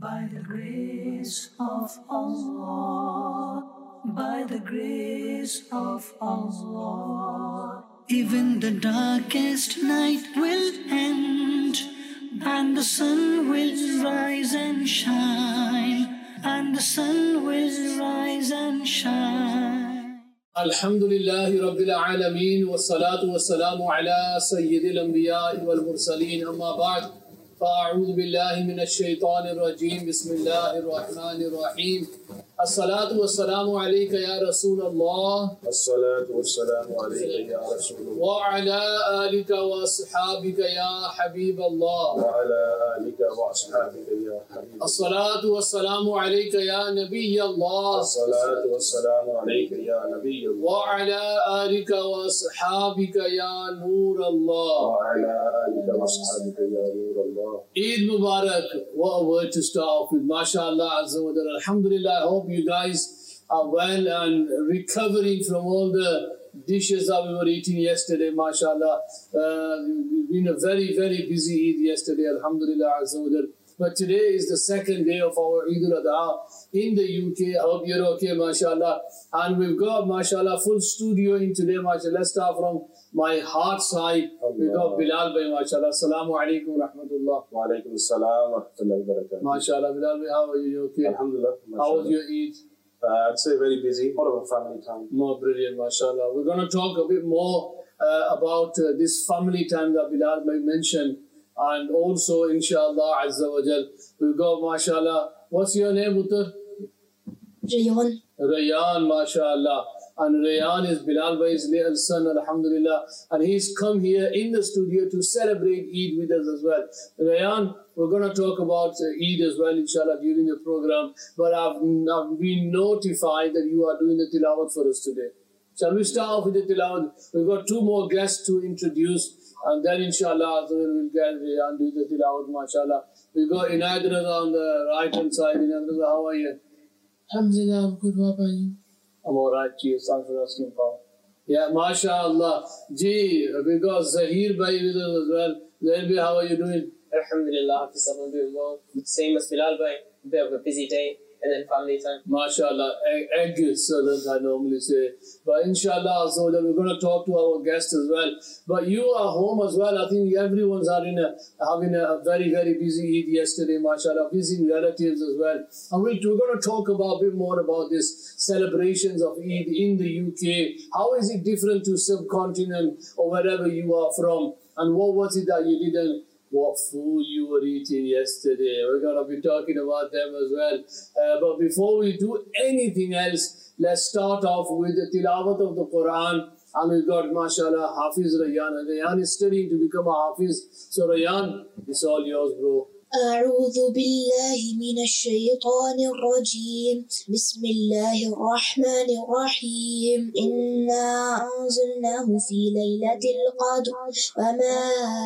By the grace of Allah, by the grace of Allah, even the darkest night will end, and the sun will rise and shine, and the sun will rise and shine. Alhamdulillahi Rabbil Alameen, wa salatu wa salamu ala Sayyidil Anbiya wal Mursaleen, amma ba'd. فأعوذ بالله من الشيطان الرجيم بسم الله الرحمن الرحيم الصلاة والسلام عليك يا رسول الله الصلاة والسلام عليك يا رسول الله وعلى آلك وأصحابك يا حبيب الله وعلى آلك وأصحابك يا حبيب الله الصلاة والسلام عليك يا نبي الله الصلاة والسلام عليك يا نبي الله وعلى آلك وأصحابك يا نور الله وعلى آلك وأصحابك يا نور الله. Eid Mubarak, what a word to start off with. MashaAllah Azza wa Jalla. Alhamdulillah, I hope you guys are well and recovering from all the dishes that we were eating yesterday, MashaAllah. It's been a very, very busy Eid yesterday, Alhamdulillah Azza wa Jalla. But today is the second day of our Eid al-Adha in the UK. I hope you're okay, MashaAllah. And we've got, MashaAllah, full studio in today, MashaAllah. Let's start from my heart side. We've got Bilal Bhai, MashaAllah. Assalamu alaikum wa rahmatullah. Wa alaikum assalam wa rahmatullahi wa barakatuh. MashaAllah, Bilal Bhai, how are you? You okay? Alhamdulillah. How was your Eid? I'd say very busy. A lot of family time. More brilliant, MashaAllah. We're going to talk a bit more about this family time that Bilal Bhai mentioned. And also, inshallah, Azza wa Jal, we've got, MashaAllah, what's your name, Uttar? Rayan. Rayan, MashaAllah. And Rayan is Bilal Bhai's little son, Alhamdulillah. And he's come here in the studio to celebrate Eid with us as well. Rayan, we're going to talk about Eid as well, inshallah, during the program. But I've been notified that you are doing the tilawat for us today. Shall we start off with the tilawat? We've got two more guests to introduce. And then, inshallah, we'll get and do the tilawat, mashallah. We've got Inayat Raza on the right hand side. Inayat Raza, how are you? Alhamdulillah, I'm good. What about you? I'm alright, cheers. Thanks for asking, Paul. Yeah, mashallah. Gee, we got Zahir Bhai with us as well. Zahir Bhai, how are you doing? Alhamdulillah, I'm doing well. Same as Bilal Bhai, a bit of a busy day. And then family time. MashaAllah, egg salad I normally say. But inshallah, so that we're going to talk to our guests as well. But you are home as well. I think everyone's having a very, very busy Eid yesterday, MashaAllah, visiting relatives as well. And we're going to talk a bit more about this celebrations of Eid in the UK. How is it different to subcontinent or wherever you are from? And what was it that you didn't? What food you were eating yesterday. We're going to be talking about them as well. But before we do anything else, let's start off with the tilawat of the Quran. And we've got, mashallah, Hafiz Rayan. And Rayan is studying to become a Hafiz. So Rayan, it's all yours, bro. أعوذ بالله من الشيطان الرجيم بسم الله الرحمن الرحيم إنا أنزلناه في ليلة القدر وما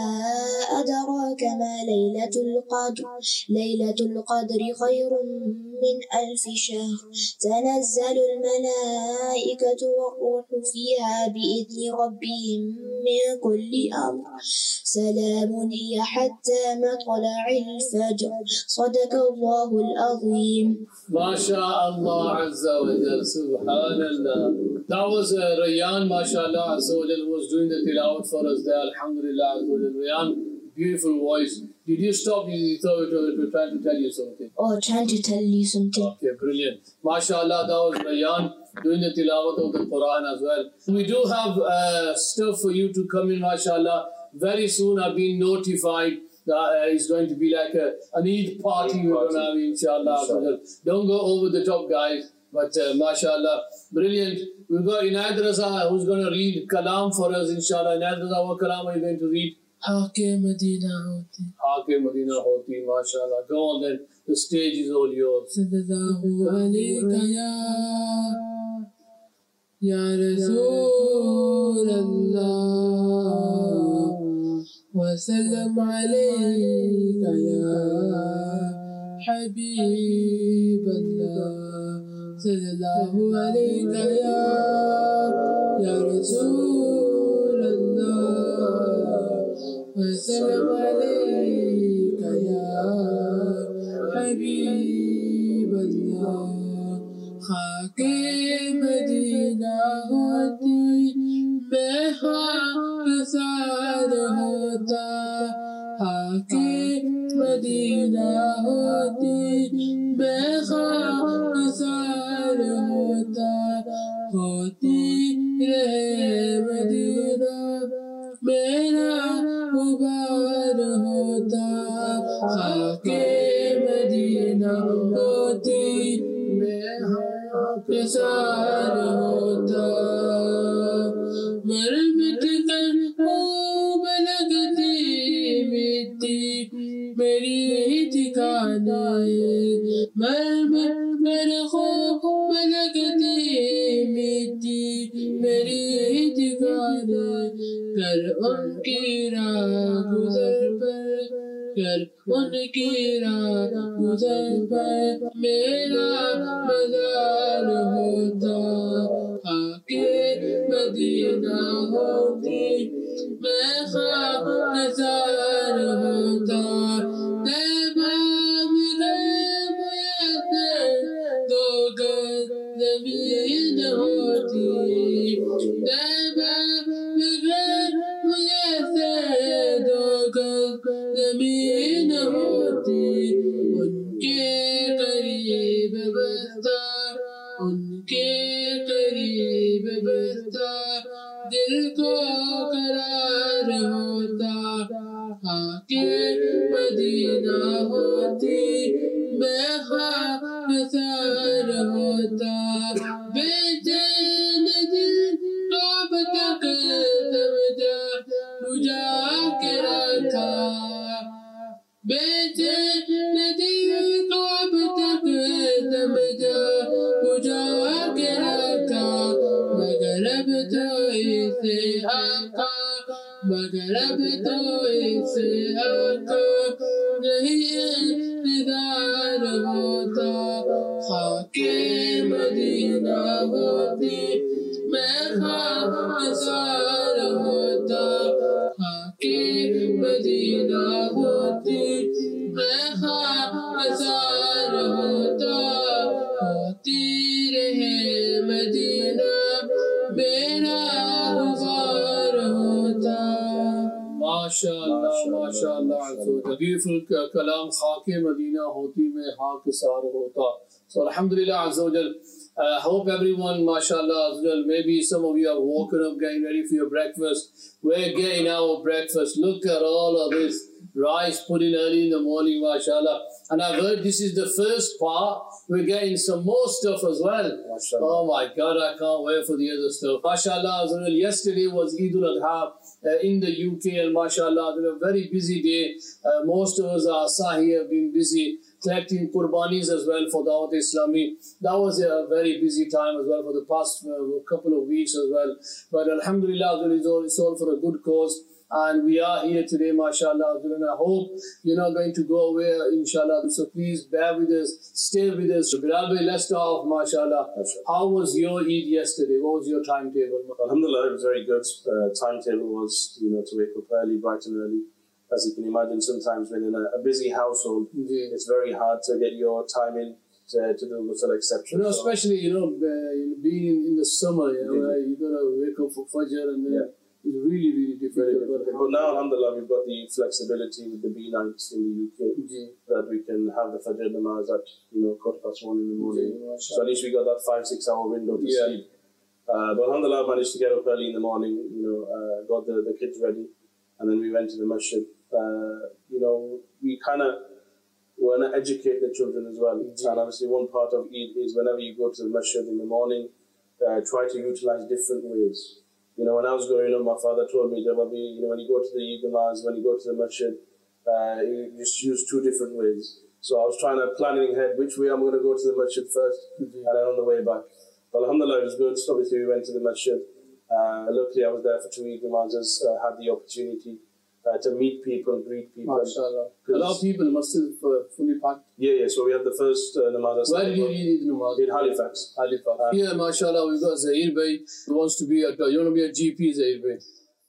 أدراك ما ليلة القدر ليلة القدر خير من 1000 شهر تنزل الملائكة والروح فيها بإذن ربهم من كل أمر سلام هي حتى مطلع الفجر صدق الله العظيم. MashaAllah Azza wa Jal, Subhanallah. That was Rayan, MashaAllah Azza wa Jal, who was doing the tilawat for us there. Alhamdulillah Azza wa Jal. Rayan, beautiful voice. Did you stop? You thought we were trying to tell you something? Oh, trying to tell you something. Okay, brilliant. MashaAllah, that was Rayan doing the tilawat of the Quran as well. We do have stuff for you to come in, MashaAllah. Very soon I've been notified that it's going to be like an Eid party we're going to have, inshallah. Don't go over the top, guys. But mashallah, brilliant. We've got Inayat Raza who's going to read Kalam for us, inshallah. Inayat Raza, what Kalam are you going to read? Haake Madina Hoti. Haake Madina Hoti, mashallah. Go on then. The stage is all yours. Sallallahu alayka ya Rasulallah. وسلم عليك يا حبيب الله صلى الله عليك يا رسول الله وسلم عليك يا حبيب قریب اللہ خاک مدینہ ہوتی میں خاکسار ہوتا خاک مدینہ ہوتی میں خاکسار ہوتا ہوتی رہے مدینہ میرا غبار ہوتا خاک مدینہ ہوتی میں خاکسار ہوتا مر مٹ کر خوب لگتی مٹی میری ٹھکانے مر مٹ کر خوب لگتی مٹی میری ٹھکانے کر ان کی راہ گزر پر کر ان کی راہ گزر پر میرا مزار ہوتا خاک مدینہ ہوتی میں خاکسار ہوتا طیبہ میں میسر دو گز زمین ہوتی طیبہ میں میسر دو گز زمین ہوتی ان کے قریب بستا ان کے قریب بستا دل کو قرار ہوتا خاک مدینہ ہوتی میں خاکسار ہوتا بے چین دل کو اب تک سمجھا بجھا کے رکھا بے چین دل کو اب تک سمجھا بجھا کے رکھا مگر اب تو اسے آقا مگر اب تو اسے آقا نہیں انتظار ہوتا خاک مدینہ ہوتی میں خاکسار ہوتا خاک مدینہ ہوتی میں خاکسار ہوتا ہوتی رہے مدینہ میرا غبار ہوتا MashaAllah. So the beautiful kalam خاک مدینہ ہوتی میں خاکسار ہوتا. So alhamdulillah azza wa jal. Hope everyone, mashallah, azza wa jal, maybe some of you are woken up getting ready for your breakfast. We're getting our breakfast. Look at all of this rice put in early in the morning, mashallah. And I've heard this is the first part. We're getting some more stuff as well. Mashallah. Oh my God, I can't wait for the other stuff. Mashallah, azza wa jal, yesterday was Eid al-Adha in the UK, and mashallah, it was a very busy day. Most of us are Sahi have been busy collecting qurbanis as well for Dawat Islami. That was a very busy time as well for the past couple of weeks as well. But alhamdulillah, it's all for a good cause. And we are here today, mashallah. And I hope you're not going to go away, inshallah. So please bear with us, stay with us. Bilal bhai, let's start off, mashallah. How was your Eid yesterday? What was your timetable? Alhamdulillah, it was very good. Timetable was, to wake up early, bright and early. As you can imagine, sometimes when in a busy household, it's very hard to get your time in to do ghusl exception. Especially, being in the summer, you got to wake up for Fajr and then it's really, really difficult. But now, alhamdulillah, we've got the flexibility with the B nights in the UK that we can have the Fajr namaz at 1:15 in the morning. So at least we got that 5-6 hour window to sleep. But alhamdulillah, I managed to get up early in the morning, got the kids ready, and then we went to the masjid. We kind of want to educate the children as well. And obviously one part of Eid is whenever you go to the masjid in the morning, try to utilize different ways. When I was growing up, my father told me that when you go to the Eid namaz, when you go to the masjid, you just use 2 different ways. So I was trying to plan in ahead which way I'm going to go to the masjid first, and then on the way back. But alhamdulillah, it was good. So obviously we went to the masjid. Luckily I was there for 2 Eid namazes, had the opportunity to meet people, greet people. MashaAllah. A lot of people must have fully packed. Yeah. So we had the first namaz. Where did you read Eid namaz? In Halifax. Here, mashallah, we've got Zahir Bhai, who wants to be a GP, Zahir Bhai.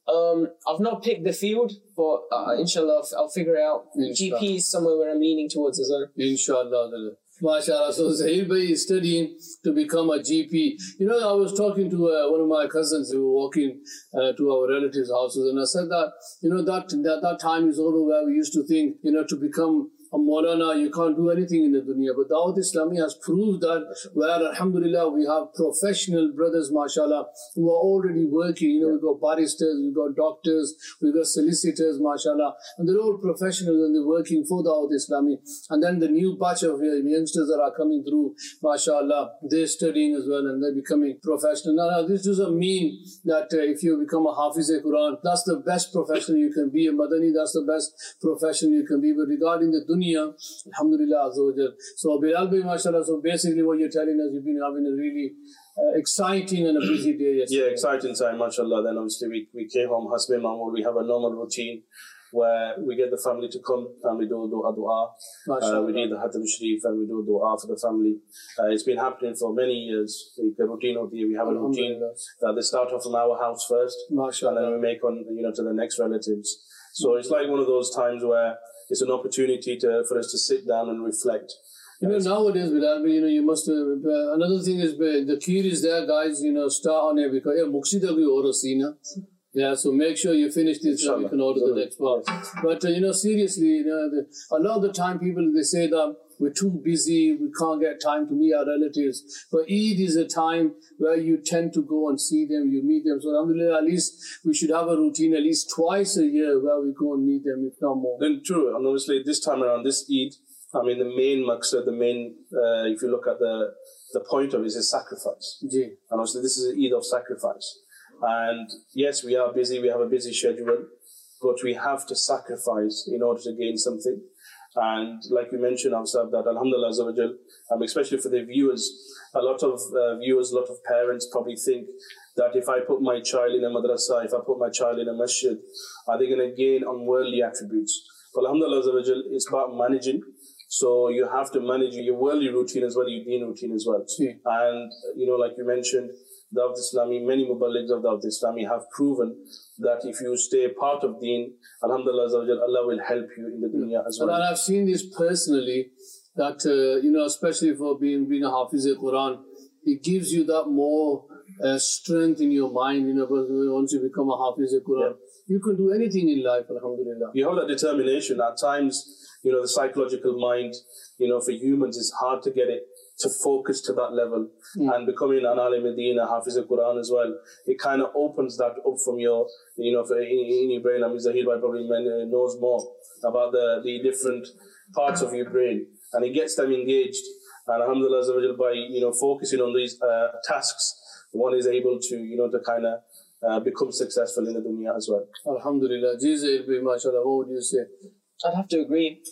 I've not picked the field, but inshallah I'll figure it out. Inshallah. GP is somewhere where I'm leaning towards as well. Inshallah. MashaAllah. So Zahir Bhai is studying to become a GP. You know, I was talking to one of my cousins who were walking to our relatives' houses, and I said that, you know, that time is over where we used to think, you know, to become a Maulana, you can't do anything in the dunya. But Dawat Islami has proved that where, alhamdulillah, we have professional brothers, mashallah, who are already working. You know, we've got barristers, we've got doctors, we've got solicitors, mashallah, and they're all professionals and they're working for Dawat Islami. And then the new batch of youngsters that are coming through, mashallah, they're studying as well and they're becoming professional. Now, this doesn't mean that if you become a Hafiz-e-Quran, that's the best profession you can be. A Madani, that's the best profession you can be. But regarding the dunya, alhamdulillah, azza wa jal. So Bilal Bhai, mashallah, so basically what you're telling us, you've been having a really exciting and a busy day yesterday. Yeah, exciting time, mashallah. Then obviously we came home, Hasbi Mahmoud, we have a normal routine where we get the family to come and we do dua. We read the Hatim Sharif and we do dua for the family. It's been happening for many years. The routine of the year, we have a routine that they start off from our house first, and then we make on, you know, to the next relatives. So it's like one of those times where it's an opportunity for us to sit down and reflect. You know, nowadays, Bilal, you know, you must, another thing is, the key is there, guys, you know, start on it because, yeah, Muqsida bhi aur sina. Yeah, so make sure you finish this so you can order the next part. But, you know, seriously, you know, a lot of the time people, they say that we're too busy, we can't get time to meet our relatives. But Eid is a time where you tend to go and see them, you meet them. So alhamdulillah, at least we should have a routine at least twice a year where we go and meet them, if not more. Then true, and obviously this time around, this Eid, I mean, the main maqsad, if you look at the point of it, is sacrifice. Ji. And obviously this is an Eid of sacrifice. And yes, we are busy, we have a busy schedule, but we have to sacrifice in order to gain something. And like we mentioned, Afsab, that alhamdulillah, especially for the viewers, a lot of viewers, a lot of parents probably think that if I put my child in a madrasa, if I put my child in a masjid, are they going to gain on worldly attributes? But alhamdulillah, it's about managing. So you have to manage your worldly routine as well, your deen routine as well. Yeah. And, you know, like you mentioned, Dawat Islami, many muballighs of Dawat Islami have proven that if you stay part of deen, alhamdulillah, Allah will help you in the dunya as well. And I've seen this personally, that, you know, especially for being a Hafiz-e-Quran, it gives you that more strength in your mind, you know, once you become a Hafiz-e-Quran. You can do anything in life, alhamdulillah. You have that determination. At times, you know, the psychological mind, you know, for humans, it's hard to get it to focus to that level. And becoming an Alim Medina, Hafiz al-Quran as well, it kind of opens that up from your, you know, in your brain. I mean, Zahir Bhai probably knows more about the different parts of your brain, and it gets them engaged. And alhamdulillah, by, you know, focusing on these tasks, one is able to, you know, to kind of become successful in the dunya as well. Alhamdulillah. Jesus, mashallah, what would you say? I'd have to agree.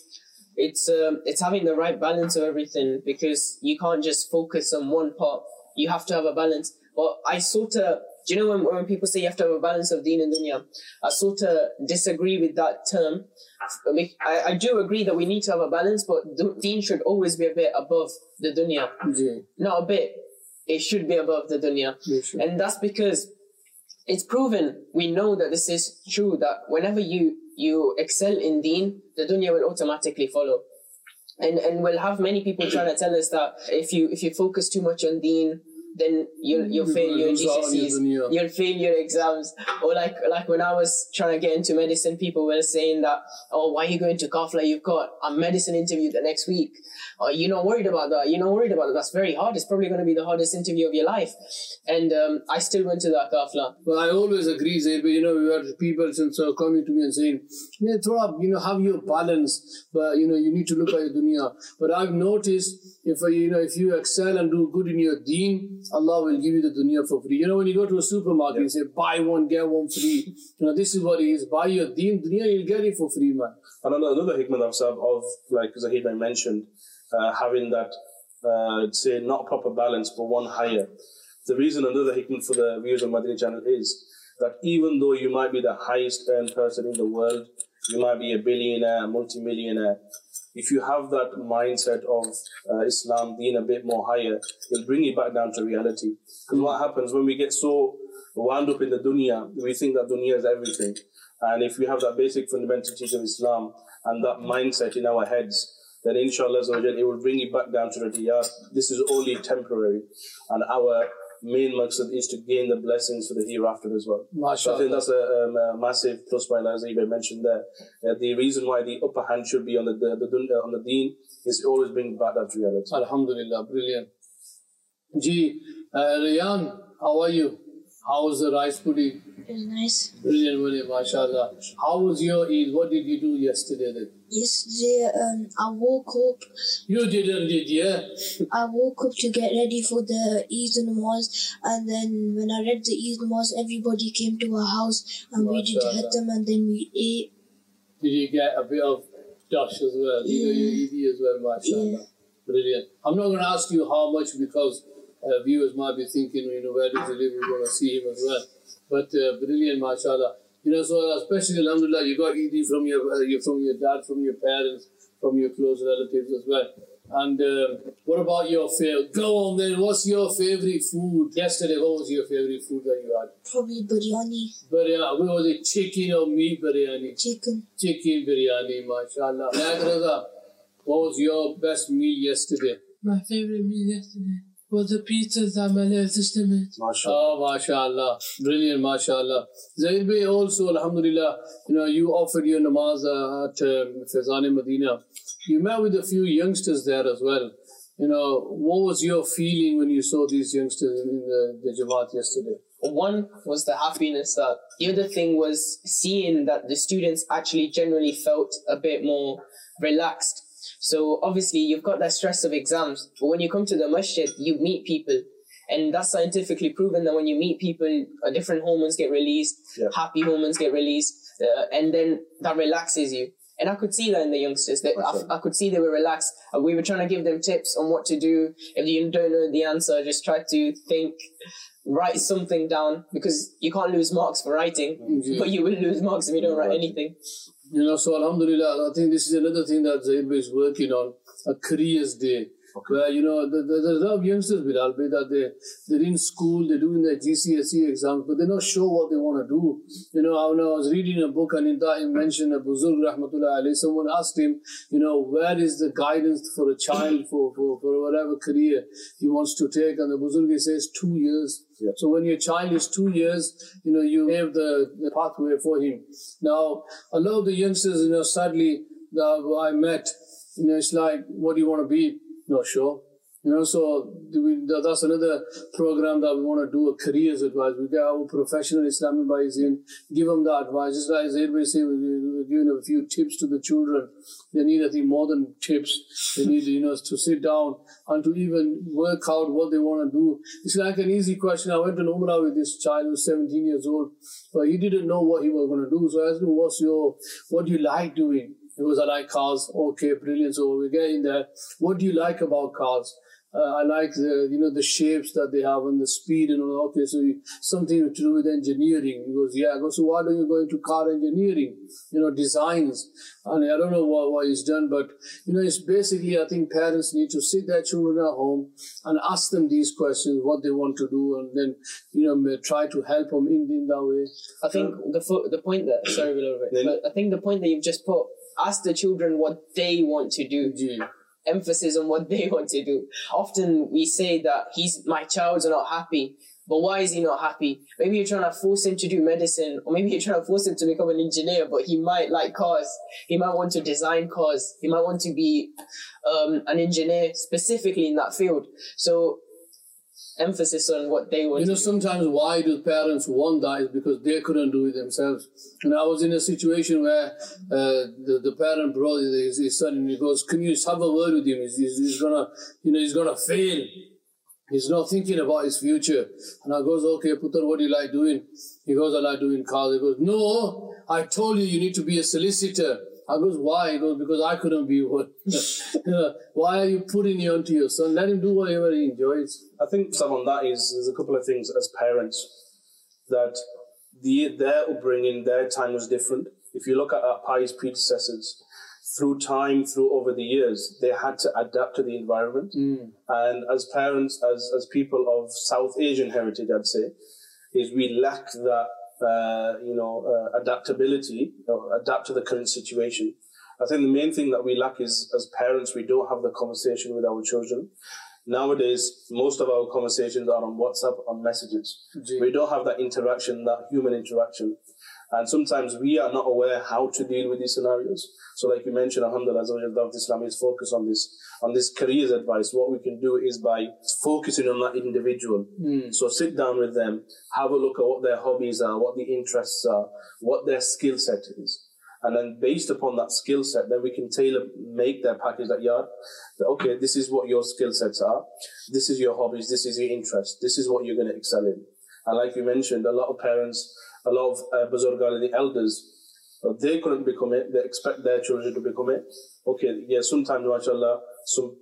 It's having the right balance of everything, because you can't just focus on one part. You have to have a balance. But I sort of, do you know when people say you have to have a balance of deen and dunya, I sort of disagree with that term. I do agree that we need to have a balance, but deen should always be a bit above the dunya. Yeah. Not a bit. It should be above the dunya. Yeah, and that's because it's proven, we know that this is true, that whenever you excel in deen, the dunya will automatically follow. And we'll have many people trying to tell us that if you focus too much on deen, then you'll fail your GCSEs, you'll fail your exams. Or like when I was trying to get into medicine, people were saying that, oh, why are you going to Kafla? You've got a medicine interview the next week. Oh, you're not worried about that. You're not worried about it. That's very hard. It's probably going to be the hardest interview of your life. And I still went to that Kafla. Well, I always agree, Zaid, but you know, we had people coming to me and saying, you know, have your balance, but you know, you need to look at your dunya. But I've noticed if you excel and do good in your deen, Allah will give you the dunya for free. You know, when you go to a supermarket, you say, buy one, get one free. You know, this is what it is. Buy your deen, dunya, you'll get it for free, man. And another hikmah of like Zahid I mentioned, having that, say, not proper balance, but one higher. The reason another hikmah for the viewers of Madani channel is that even though you might be the highest earned person in the world, you might be a billionaire, a multi-millionaire, if you have that mindset of Islam being a bit more higher, it'll bring you back down to reality. Because what happens when we get so wound up in the dunya, we think that dunya is everything. And if we have that basic fundamental teaching of Islam and that mindset in our heads, then inshallah it will bring you back down to the diyar. This is only temporary. And our main maqsad is to gain the blessings for the hereafter as well. So I think that's a massive plus point, as Ibe mentioned there. The reason why the upper hand should be on the deen is always bring back that reality. Alhamdulillah, brilliant. Rayan, how are you? How was the rice pudding? It was nice. Brilliant, brilliant, mashallah. How was your Eid? What did you do yesterday then? Yesterday, I woke up. You didn't, did you? I woke up to get ready for the Eid namaz, and then when I read the Eid namaz, everybody came to our house and we did hatam, and then we ate. Did you get a bit of dash as well? Yeah. You Eid as well, mashallah. Yeah. Brilliant. I'm not going to ask you how much because viewers might be thinking, where does he live? We're going to see him as well. But brilliant, mashallah. So especially, alhamdulillah, you got Eid from your dad, from your parents, from your close relatives as well. And what about your favorite? Go on then, what's your favorite food? Yesterday, what was your favorite food that you had? Probably biryani. Biryani. What was it, chicken or meat biryani? Chicken. Chicken biryani, mashallah. Nagraza, what was your best meal yesterday? My favorite meal yesterday was the pizzas that my little sister made. Oh, mashallah. Brilliant, mashallah. Zaid Bey also, alhamdulillah, you offered your namaz at Faizan Medina. You met with a few youngsters there as well. What was your feeling when you saw these youngsters in the Jamaat yesterday? One was the happiness that. The other thing was seeing that the students actually generally felt a bit more relaxed. So obviously you've got that stress of exams, but when you come to the masjid, you meet people. And that's scientifically proven that when you meet people, different hormones get released, happy hormones get released, and then that relaxes you. And I could see that in the youngsters. I could see they were relaxed. We were trying to give them tips on what to do. If you don't know the answer, just try to think, write something down, because you can't lose marks for writing, but you will lose marks if you don't write anything. So alhamdulillah, I think this is another thing that Zaid Bey is working on, a careers day. Okay. Where, there's a lot of youngsters, Bilal, that they're in school, they're doing their GCSE exams, but they're not sure what they want to do. When I was reading a book and in that he mentioned Abu Zurg Rahmatullah alayhi, someone asked him, where is the guidance for a child for whatever career he wants to take? And the Buzurg says 2 years. Yeah. So when your child is 2 years, you have the pathway for him. Now, a lot of the youngsters, sadly, that I met, it's like, what do you want to be? Not sure. So that's another program that we want to do, a careers advice. We get our professional Islamic advice in, give them that advice. Just like Zaid Bey said, we're giving a few tips to the children. They need, I think, more than tips. They need, to sit down and to even work out what they want to do. It's like an easy question. I went to Umrah with this child who was 17 years old, but he didn't know what he was going to do. So I asked him, what do you like doing? He goes, I like cars. Okay, brilliant. So we're getting there. What do you like about cars? I like the shapes that they have and the speed and all. Okay, so something to do with engineering. He goes, yeah. I go, so why don't you go into car engineering? Designs. And I don't know what he's done, but it's basically, I think parents need to sit their children at home and ask them these questions, what they want to do, and then try to help them in that way. I think the point that sorry a little bit, but I think the point that you've just put, ask the children what they want to do. Yeah. Emphasis on what they want to do. Often we say that my child's not happy, but why is he not happy? Maybe you're trying to force him to do medicine, or maybe you're trying to force him to become an engineer, but he might like cars. He might want to design cars. He might want to be an engineer specifically in that field. So emphasis on what they want. Sometimes why do parents want that is because they couldn't do it themselves. And I was in a situation where the parent brought his son and he goes, can you just have a word with him? He's gonna fail. He's not thinking about his future. And I goes, okay, Putra, what do you like doing? He goes, I like doing cars. He goes, no, I told you need to be a solicitor. I goes, why? He goes, because I couldn't be one. Why are you putting it onto your son? Let him do whatever he enjoys. I think some on that is, there's a couple of things as parents that their upbringing, their time was different. If you look at our pious predecessors, through time, through over the years, they had to adapt to the environment. And as parents, as people of South Asian heritage, I'd say, is we lack that, adaptability, adapt to the current situation. I think the main thing that we lack is, as parents, we don't have the conversation with our children. Nowadays, most of our conversations are on WhatsApp, on messages. We don't have that interaction, that human interaction. And sometimes we are not aware how to deal with these scenarios. So like you mentioned, alhamdulillah, Dawat Islam is focused on this careers advice. What we can do is by focusing on that individual. So sit down with them, have a look at what their hobbies are, what the interests are, what their skill set is. And then based upon that skill set, then we can make their package that, okay, this is what your skill sets are. This is your hobbies. This is your interest. This is what you're going to excel in. And like you mentioned, a lot of parents, a lot of Buzurgal, the elders, they couldn't become it. They expect their children to become it. Okay, yeah, sometimes, mashallah, some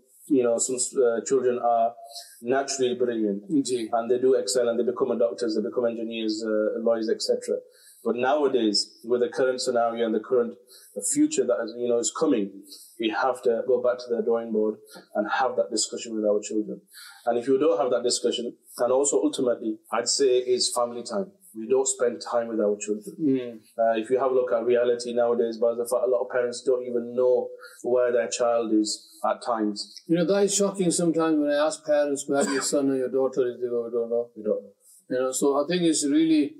children are naturally brilliant. And they do excel and they become doctors, they become engineers, lawyers, etc. But nowadays, with the current scenario and the future that is coming, we have to go back to the drawing board and have that discussion with our children. And if you don't have that discussion, and also ultimately, I'd say it's family time. We don't spend time with our children. If you have a look at reality nowadays, by the fact a lot of parents don't even know where their child is at times. That is shocking sometimes when I ask parents where your son or your daughter is, they go, we don't know. We don't know. So I think it's really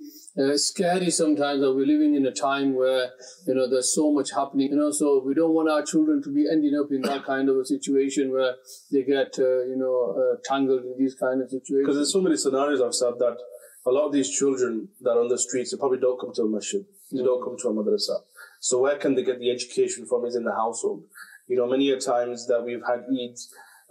scary sometimes that we're living in a time where, there's so much happening, so we don't want our children to be ending up in that kind of a situation where they get, tangled in these kind of situations. Because there's so many scenarios I've said that a lot of these children that are on the streets, they probably don't come to a masjid. They don't come to a madrasa. So where can they get the education from is in the household. Many a times that we've had Eids,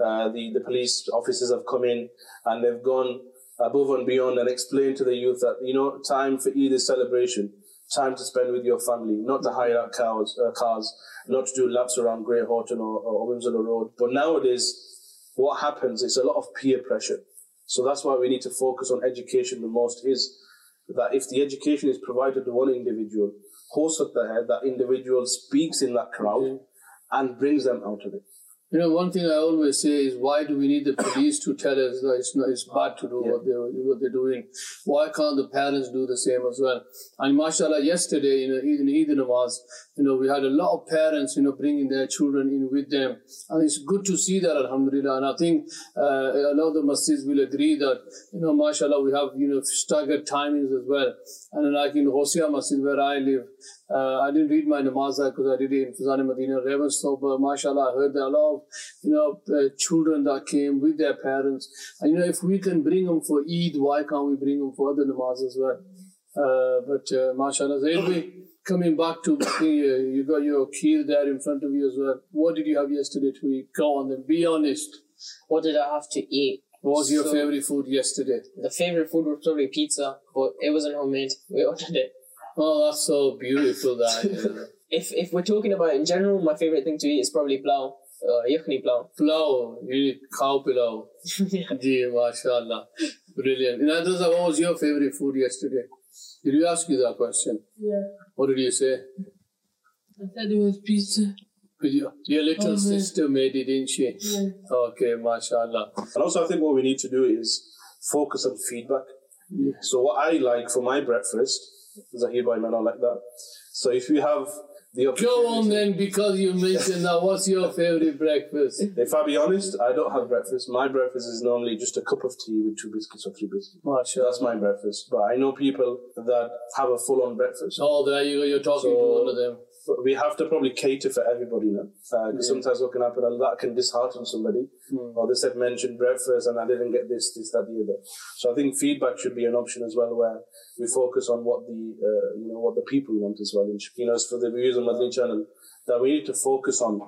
the police officers have come in and they've gone above and beyond and explained to the youth that, time for Eid is celebration, time to spend with your family, not to hire out cars, not to do laps around Great Horton or Winslow Road. But nowadays, what happens is a lot of peer pressure. So that's why we need to focus on education the most, is that if the education is provided to one individual, that individual speaks in that crowd and brings them out of it. One thing I always say is, why do we need the police to tell us that it's bad to do what they're doing? Why can't the parents do the same as well? And mashallah, yesterday, in Eid Namaz, we had a lot of parents, bringing their children in with them. And it's good to see that, alhamdulillah. And I think a lot of the masjids will agree that, mashallah, we have, staggered timings as well. And like in Hosia Masjid, where I live, I didn't read my namazah because I did it in Fazan Medina, Ravensthorpe, but mashallah, I heard that a lot of, children that came with their parents. And, if we can bring them for Eid, why can't we bring them for other namaz as well? But mashallah, Zaid, coming back to the thing, you got your kheer there in front of you as well. What did you have yesterday to eat? Go on then, be honest. What did I have to eat? What was your favorite food yesterday? The favorite food was probably pizza, but it wasn't homemade. We ordered it. Oh, that's so beautiful, that. If we're talking about in general, my favorite thing to eat is probably plow, yakhni plow. Plow, you eat cow pilau. Yeah, mashallah. Brilliant. What was your favorite food yesterday? Did you ask you that question? Yeah. What did you say? I said it was pizza. Your little sister made it, didn't she? Yeah. Okay, mashallah. And also I think what we need to do is focus on feedback. Yeah. So what I like for my breakfast, Zahir Bhai may not like that. So if you have the opportunity... Go on then, because you mentioned that. What's your favorite breakfast? If I be honest, I don't have breakfast. My breakfast is normally just a cup of tea with 2 biscuits or 3 biscuits. Mashallah. That's my breakfast. But I know people that have a full-on breakfast. Oh, there you go. You're talking to one of them. We have to probably cater for everybody now. Because sometimes what can happen, and that can dishearten somebody. Or they said mentioned breakfast and I didn't get this, that, the other. So I think feedback should be an option as well, where we focus on what the people want as well. As for the viewers on Madani channel, that we need to focus on,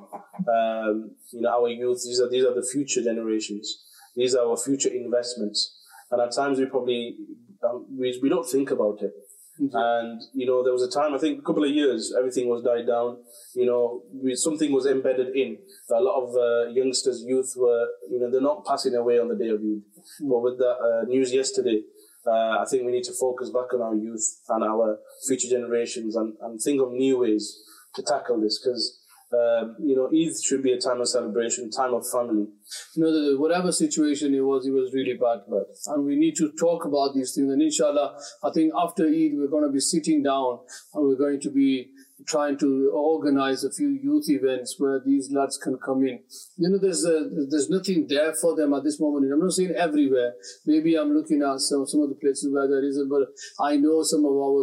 our youth. These are the future generations. These are our future investments. And at times we probably, we don't think about it. And, there was a time, I think a couple of years, everything was died down. Something was embedded in. A lot of youngsters, youth were, they're not passing away on the day of Eid. But with that news yesterday, I think we need to focus back on our youth and our future generations and think of new ways to tackle this. Because Eid should be a time of celebration, time of family. Whatever situation it was really bad. And we need to talk about these things. And inshallah, I think after Eid, we're going to be sitting down and we're going to be trying to organize a few youth events where these lads can come in. There's nothing there for them at this moment. I'm not saying everywhere. Maybe I'm looking at some of the places where there isn't, but I know some of our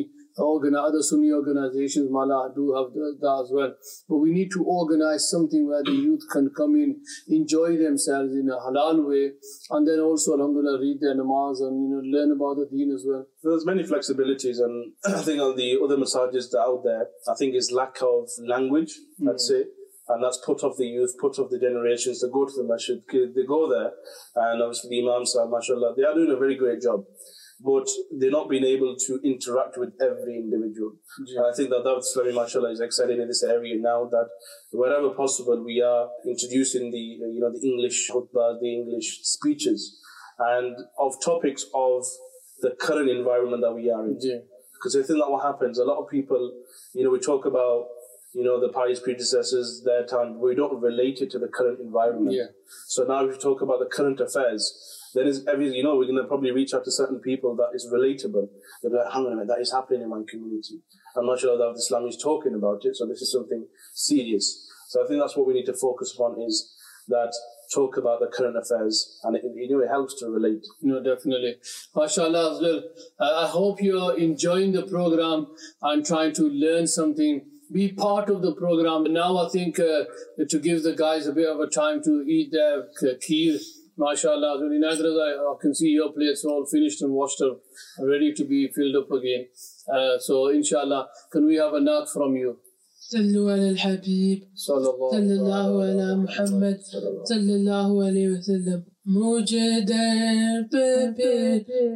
other Sunni organizations, Mala, do have that as well. But we need to organize something where the youth can come in, enjoy themselves in a halal way, and then also, alhamdulillah, read their namaz and learn about the deen as well. There's many flexibilities, and I think on the other masajid that are out there, I think is lack of language, I'd say. And that's put off the youth, put off the generations to go to the masjid. They go there, and obviously the imams are, mashallah, they are doing a very great job. But they're not being able to interact with every individual. Yeah. And I think that's very mashallah is exciting in this area now, that wherever possible we are introducing the English khutbah, the English speeches, and of topics of the current environment that we are in. Yeah. Because I think that what happens, a lot of people, we talk about the pious predecessors, their time, but we don't relate it to the current environment. Yeah. So now if you talk about the current affairs, then we're going to probably reach out to certain people that is relatable. They'll be like, hang on a minute, that is happening in my community. I'm not sure that Islam is talking about it, so this is something serious. So I think that's what we need to focus on, is that talk about the current affairs, and it helps to relate. Definitely. MashaAllah as well. I hope you're enjoying the program and trying to learn something. Be part of the program. Now I think to give the guys a bit of a time to eat their kheer. MashaAllah, I can see your plates all finished and washed up, ready to be filled up again. So inshallah, can we have a naat from you? صلوا على الحبيب صلى الله على محمد صلى الله عليه وسلم مجھے در پہ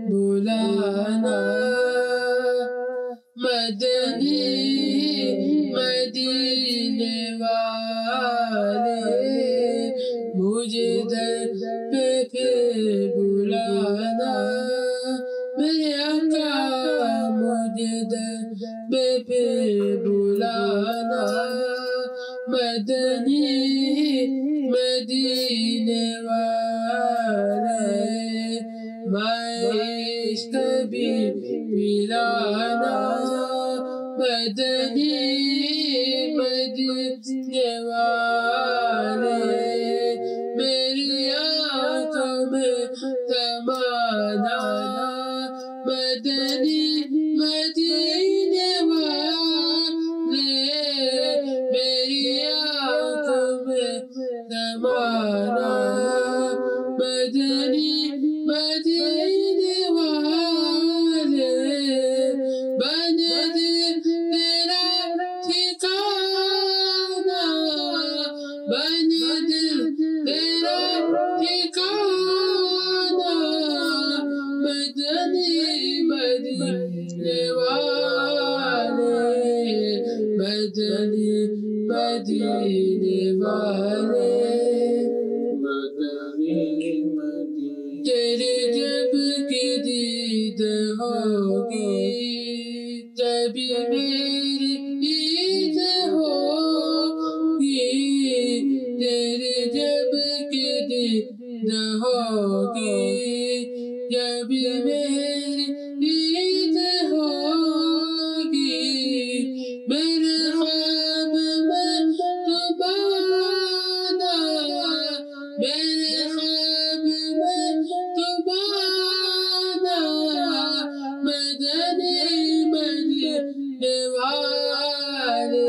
بلانا مدنی مدینے والے مجھے در پہ بلانا میرے آقا مجھے در پہ بلانا مدنی مدینے والے عشق بھی پلانا مدنی مدینے والے میری آنکھوں میں تمنا مدنی مدینے والے میری آنکھوں میں تمنا مدنی مدینے والے بن دل تیرا ٹھکانہ بن دل تیرا ٹھکانہ مدنی مدینے والے مدنی مدینے والے تیری جب کی دید ہوگی تبھی میری عید ہوگی تیری جب کی دید ہوگی جبھی میری عید ہوگی میرے خواب میں تمہارا میرے خواب میں تمہارا مدنی مدینے والے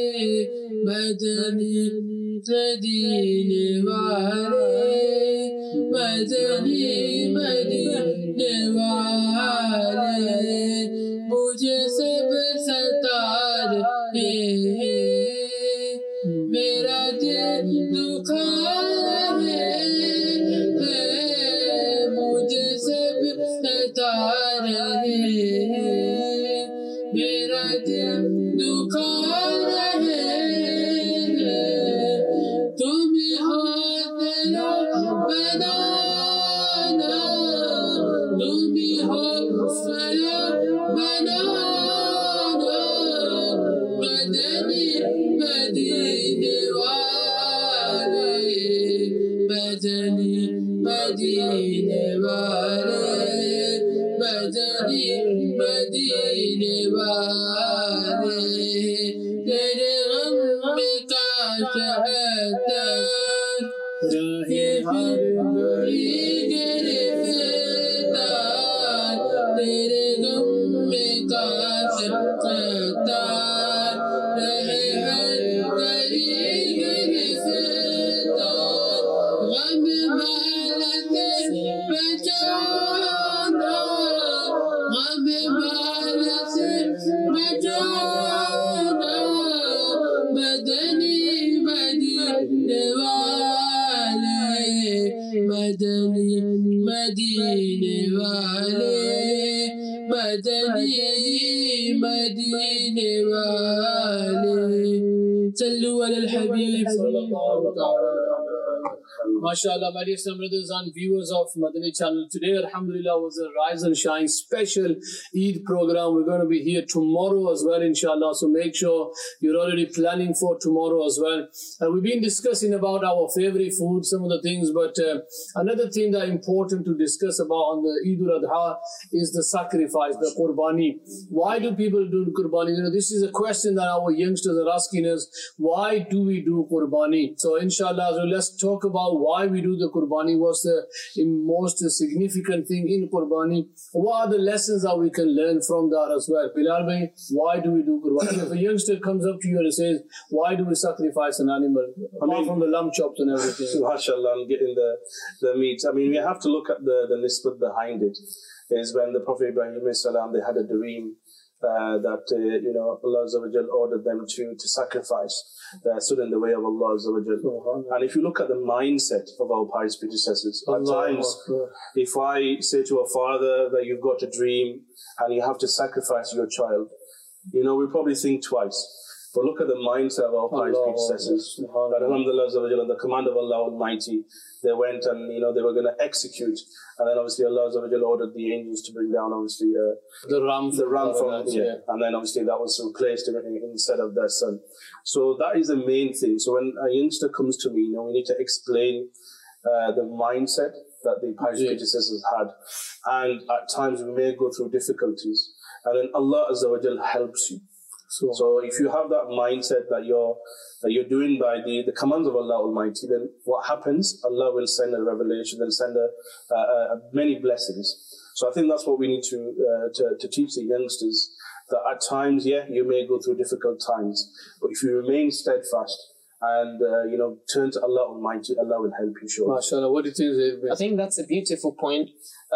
مدنی مدینے والے مدنی مدینے والے مجھے سب ستا رہے ہیں میرا دل دکھا رہے ہیں مجھے سب ستا رہے ہیں میرا دل دکھا رہے ہیں تم ہی ہاتھ لو بنانا تم ہی ہو سلو بنانا مدنی مدینے मदनी मदीने वाले मदनी मदीने वाले तेरे गम का चाहता रहे हर घड़ी गिरफ्तार तेरे गम का चाहता रहे हर घड़ी गिरफ्तार गम वाला से बचाना गम वाला से बचाना मदनी मदीने वाले मदनी मदीने वाले मदनी मदीने वाले सल्लु अलल हबीब MashaAllah, my dear brothers and viewers of Madani channel. Today, Alhamdulillah, was a Rise and Shine special Eid program. We're going to be here tomorrow as well, inshallah. So make sure you're already planning for tomorrow as well. We've been discussing about our favorite food, some of the things, but another thing that is important to discuss about on the Eid al-Adha is the sacrifice, the Qurbani. Why do people do Qurbani? You know, this is a question that our youngsters are asking us. Why do we do Qurbani? So inshallah, so let's talk about why we do the Qurbani, what's the most significant thing in Qurbani, what are the lessons that we can learn from that as well. Bilal bhai, why do we do Qurbani? If a youngster comes up to you and says, why do we sacrifice an animal, apart from the lamb chops and everything? MashaAllah, and getting the meat. I mean, we have to look at the nisbat behind it. Is when the Prophet Ibrahim salam, they had a dream that Allah Azza wa Jal ordered them to sacrifice. That stood in the way of Allah Azza wa Jal. And if you look at the mindset of our pious predecessors, at times, if I say to a father that you've got a dream and you have to sacrifice your child, we probably think twice. But look at the mindset of our pious predecessors. That Alhamdulillah Azza wa Jal, the command of Allah Almighty, they went and they were going to execute, and then obviously Allah Azza wa Jal ordered the angels to bring down obviously the ram from and then obviously that was replaced instead of their son. So that is the main thing. So when a youngster comes to me, we need to explain the mindset that the pious predecessors had, and at times we may go through difficulties, and then Allah Azza wa Jal helps you. So if you have that mindset that you're doing by the commands of Allah Almighty, then what happens? Allah will send a revelation and send many blessings. So I think that's what we need to teach the youngsters, that at times, you may go through difficult times, but if you remain steadfast and turn to Allah Almighty, Allah will help you. Sure. MashaAllah, what do you think? I think that's a beautiful point,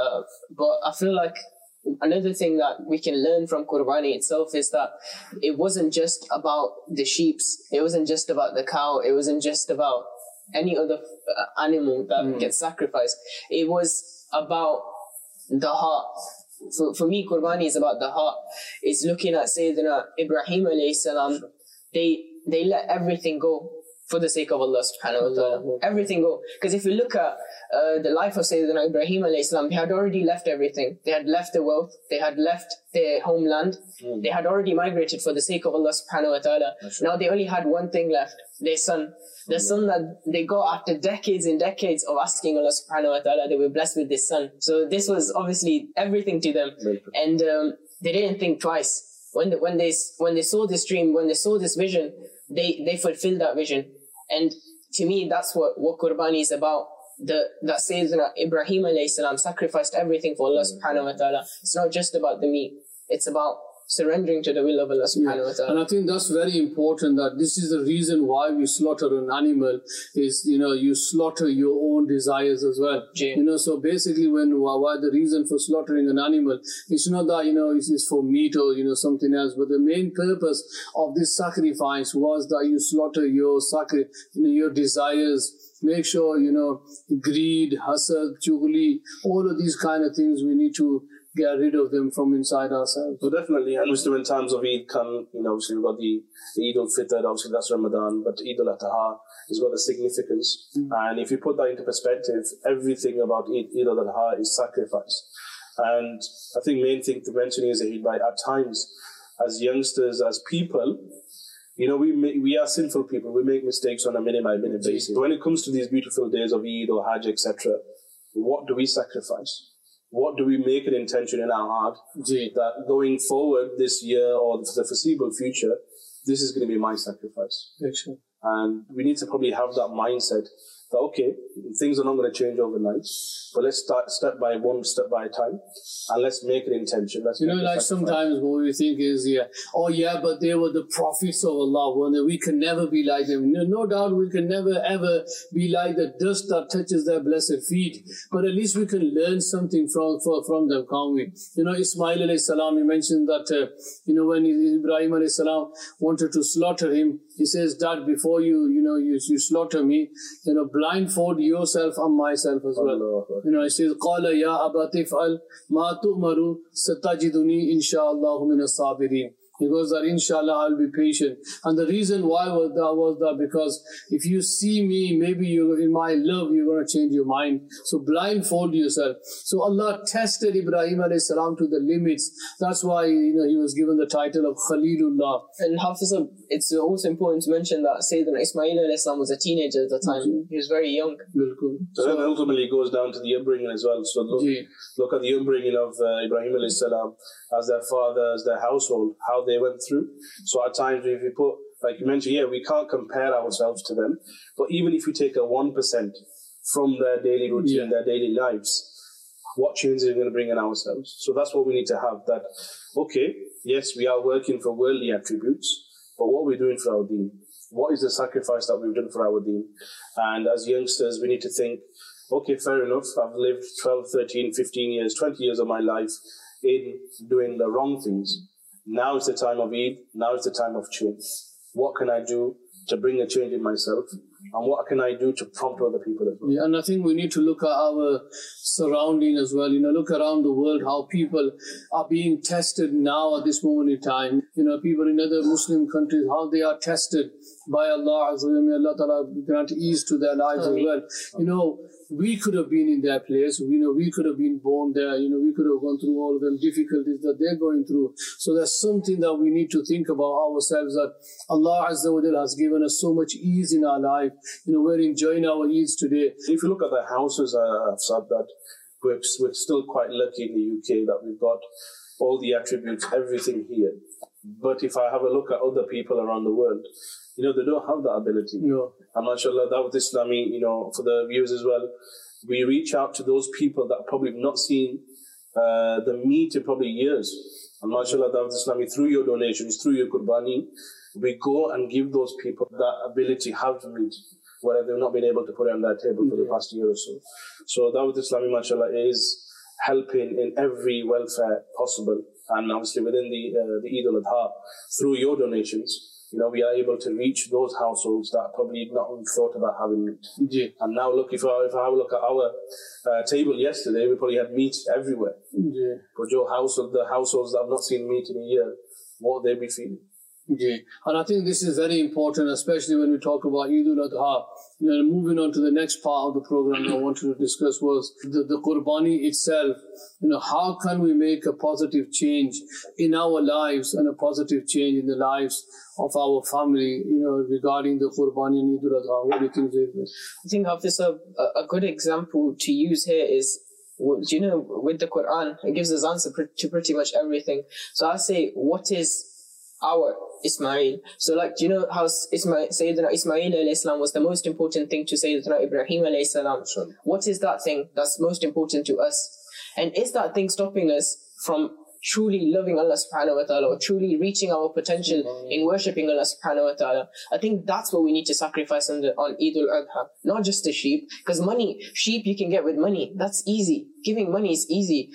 but I feel like another thing that we can learn from Qurbani itself is that it wasn't just about the sheep, it wasn't just about the cow, it wasn't just about any other animal that gets sacrificed. It was about the heart. For me, Qurbani is about the heart. It's looking at Sayyidina Ibrahim alayhi salam. They let everything go for the sake of Allah subhanahu wa ta'ala. Everything go. Because if you look at the life of Sayyidina Ibrahim alayhi salam, they had already left everything. They had left the wealth, they had left their homeland, they had already migrated for the sake of Allah subhanahu wa ta'ala. Now they only had one thing left, their son. The son that they got after decades and decades of asking Allah subhanahu wa ta'ala, they were blessed with this son. So this was obviously everything to them. And they didn't think twice. When they saw this dream, when they saw this vision, they fulfilled that vision. And to me, that's what Qurbani is about. That Sayyidina Ibrahim alayhi salam sacrificed everything for Allah subhanahu wa ta'ala. It's not just about the meat. It's about surrendering to the will of Allah subhanahu wa ta'ala. And I think that's very important, that this is the reason why we slaughter an animal, is, you slaughter your own desires as well. So basically why the reason for slaughtering an animal, it's not that, it's for meat or, something else, but the main purpose of this sacrifice was that you slaughter your your desires. Make sure, greed, hasad, chughli, all of these kind of things, we need to get rid of them from inside ourselves. So definitely, and when times of Eid come, obviously we've got the Eid al-Fitr, obviously that's Ramadan, but Eid al-Adha has got a significance. And if you put that into perspective, everything about Eid al-Adha is sacrifice. And I think main thing to mention is that at times, as youngsters, as people, we are sinful people. We make mistakes on a minute-by-minute basis. When it comes to these beautiful days of Eid or Hajj, etc., what do we sacrifice? What do we make an intention in our heart that going forward this year or the foreseeable future, this is going to be my sacrifice? And we need to probably have that mindset that, okay, things are not going to change overnight, but let's start step by a time, and let's make an intention. Like sometimes what we think is, but they were the prophets of Allah. We can never be like them. No doubt we can never ever be like the dust that touches their blessed feet. But at least we can learn something from them, can't we? Ismail alayhi salam, he mentioned that, when Ibrahim alayhi salam wanted to slaughter him, he says, Dad, before you slaughter me, blindfold yourself and myself as well. He says, قَالَ يَا أَبَا تِفْعَلْ مَا تُؤْمَرُ سَتَجِدُنِي إِنْ شَاءَ اللَّهُ مِنَ الصَّابِرِينَ. He goes that, inshallah, I'll be patient. And the reason why was that because if you see me, maybe in my love, you're going to change your mind. So blindfold yourself. So Allah tested Ibrahim alayhi salam to the limits. That's why, he was given the title of Khalilullah. And Hafiz, it's also important to mention that Sayyidina Ismail alayhi salam was a teenager at the time. He was very young. So that ultimately goes down to the upbringing as well. So look at the upbringing of Ibrahim alayhi salam as their father, as their household, how they went through. So at times, if you put, like you mentioned, we can't compare ourselves to them. But even if we take a 1% from their daily routine, their daily lives, what changes are we going to bring in ourselves? So that's what we need to have. That, okay, yes, we are working for worldly attributes, but what are we doing for our deen? What is the sacrifice that we've done for our deen? And as youngsters, we need to think, okay, fair enough, I've lived 12, 13, 15 years, 20 years of my life in doing the wrong things. Now is the time of Eid. Now is the time of change. What can I do to bring a change in myself? And what can I do to prompt other people as well? And I think we need to look at our surrounding as well. Look around the world, how people are being tested now at this moment in time. People in other Muslim countries, how they are tested by Allah Azza wa Jalla. May Allah Ta'ala grant ease to their lives as well. We could have been in their place. We could have been born there. We could have gone through all of the difficulties that they're going through. So that's something that we need to think about ourselves, that Allah Azza wa Jalla has given us so much ease in our life. We're enjoying our ease today. If you look at the houses, I've said that we're still quite lucky in the UK that we've got all the attributes, everything here. But if I have a look at other people around the world, they don't have that ability. No. And mashallah, Dawat Islami, for the viewers as well, we reach out to those people that probably have not seen the meat in probably years. And mashallah, Dawat Islami, through your donations, through your qurbani, we go and give those people that ability how to meet, where they've not been able to put it on their table for the past year or so. So Dawat Islami, mashallah, is helping in every welfare possible. And obviously within the Eid al-Adha, through your donations, we are able to reach those households that probably not even thought about having meat. And now look, if I have a look at our table yesterday, we probably had meat everywhere. But your household, the households that have not seen meat in a year, what would they be feeling? And I think this is very important, especially when we talk about Eid al-Adha. Moving on to the next part of the program I wanted to discuss was the Qurbani itself. How can we make a positive change in our lives and a positive change in the lives of our family, regarding the Qurbani and Eid al-Adha? What do you think, Zaid? I think Hafiz, a good example to use here is, with the Quran, it gives us answer to pretty much everything. So I'll say, what is our Ismail? So how Sayyidina Ismail alayhi salam was the most important thing to Sayyidina Ibrahim alayhi salam. What is that thing that's most important to us? And is that thing stopping us from truly loving Allah subhanahu wa ta'ala, or truly reaching our potential in worshipping Allah subhanahu wa ta'ala? I think that's what we need to sacrifice on Eid al-Adha. Not just the sheep, because sheep you can get with money. That's easy. Giving money is easy.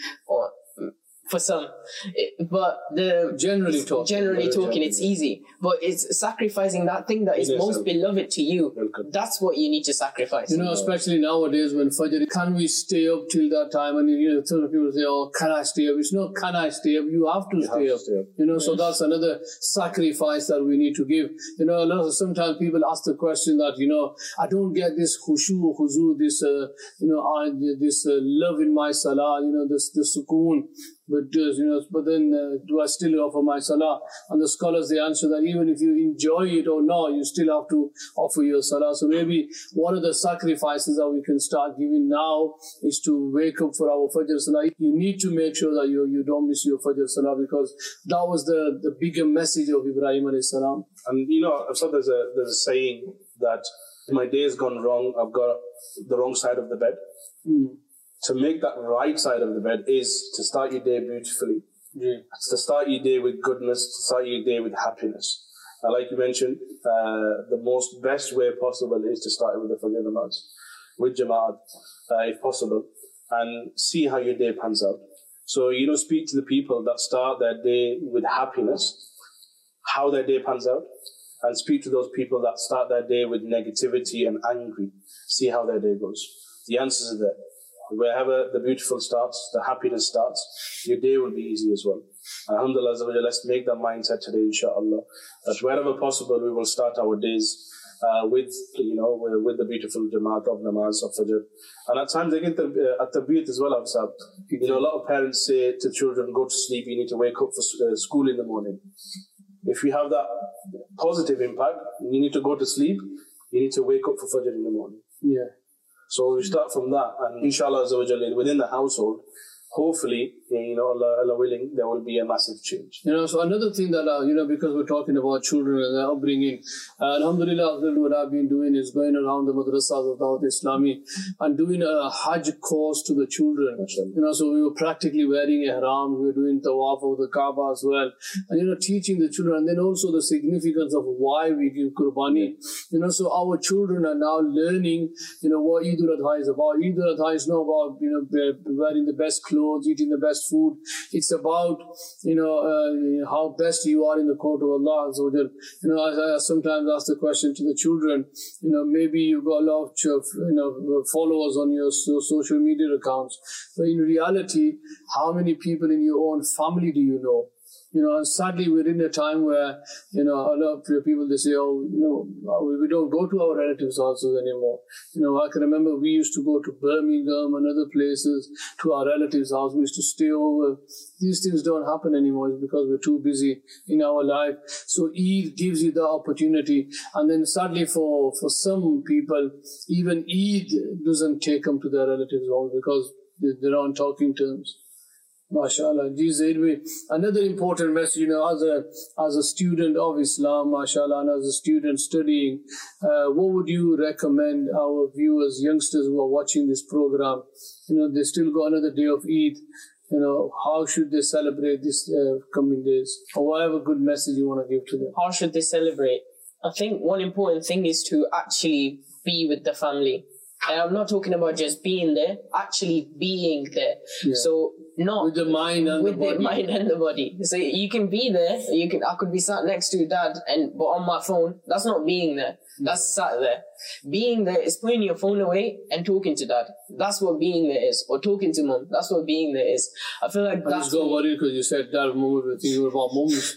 For some, but generally talking, it's easy. But it's sacrificing that thing that is most beloved to you. That's what you need to sacrifice. Especially nowadays when Fajr, can we stay up till that time? And some people say, "Oh, can I stay up?" It's not, "Can I stay up?" You have to stay up. So that's another sacrifice that we need to give. Sometimes people ask the question that I don't get this khuzu, this this love in my salah, the sukoon. but but then do I still offer my salah? And the scholars, they answer that even if you enjoy it or not, you still have to offer your salah. So maybe one of the sacrifices that we can start giving now is to wake up for our Fajr salah. You need to make sure that you don't miss your Fajr salah, because that was the bigger message of Ibrahim alayhi salam. And I've said there's a saying that my day has gone wrong, I've got the wrong side of the bed. To make that right side of the bed is to start your day beautifully. It's to start your day with goodness, to start your day with happiness. Like you mentioned, the most best way possible is to start with the Fajr namaz, with Jama'at, if possible, and see how your day pans out. So, speak to the people that start their day with happiness, how their day pans out, and speak to those people that start their day with negativity and angry, see how their day goes. The answers are there. Wherever the beautiful starts, the happiness starts, your day will be easy as well. Alhamdulillah, let's make that mindset today, inshallah, that wherever possible, we will start our days with the beautiful Jamaat of namaz, of Fajr. And at times they get at Tabiyyat as well, Afsab. A lot of parents say to children, go to sleep, you need to wake up for school in the morning. If you have that positive impact, you need to go to sleep, you need to wake up for Fajr in the morning. Yeah. So we start from that, and inshallah within the household, hopefully, Allah willing, there will be a massive change. So another thing that, because we're talking about children and their upbringing, alhamdulillah, what I've been doing is going around the madrasas of Dawat Islami and doing a Hajj course to the children. So we were practically wearing ihram, we were doing tawaf of the Kaaba as well, and, teaching the children, and then also the significance of why we give Qurbani. So our children are now learning, what Eid al-Adha is about. Eid al-Adha is not about, wearing the best clothes, eating the best food. It's about, how best you are in the court of Allah. So, I sometimes ask the question to the children, maybe you've got a lot of, followers on your social media accounts, but in reality, how many people in your own family do you know? And sadly, we're in a time where, a lot of people, they say, we don't go to our relatives' houses anymore. I can remember we used to go to Birmingham and other places to our relatives' house. We used to stay over. These things don't happen anymore. It's because we're too busy in our life. So Eid gives you the opportunity. And then sadly for some people, even Eid doesn't take them to their relatives' homes because they're on talking terms. MashaAllah. Another important message, as a student of Islam, MashaAllah, and as a student studying, what would you recommend our viewers, youngsters who are watching this program? They still got another day of Eid. How should they celebrate this coming days? Or whatever good message you want to give to them. How should they celebrate? I think one important thing is to actually be with the family. And I'm not talking about just being there, actually being there. Yeah. So not with the mind and the mind and the body. So you can be there. I could be sat next to dad but on my phone. That's not being there. That's sat there. Being there is putting your phone away and talking to dad. That's what being there is. Or talking to mom. That's what being there is. I feel like that's. I just got worried because you said dad, mom, we're thinking about moms.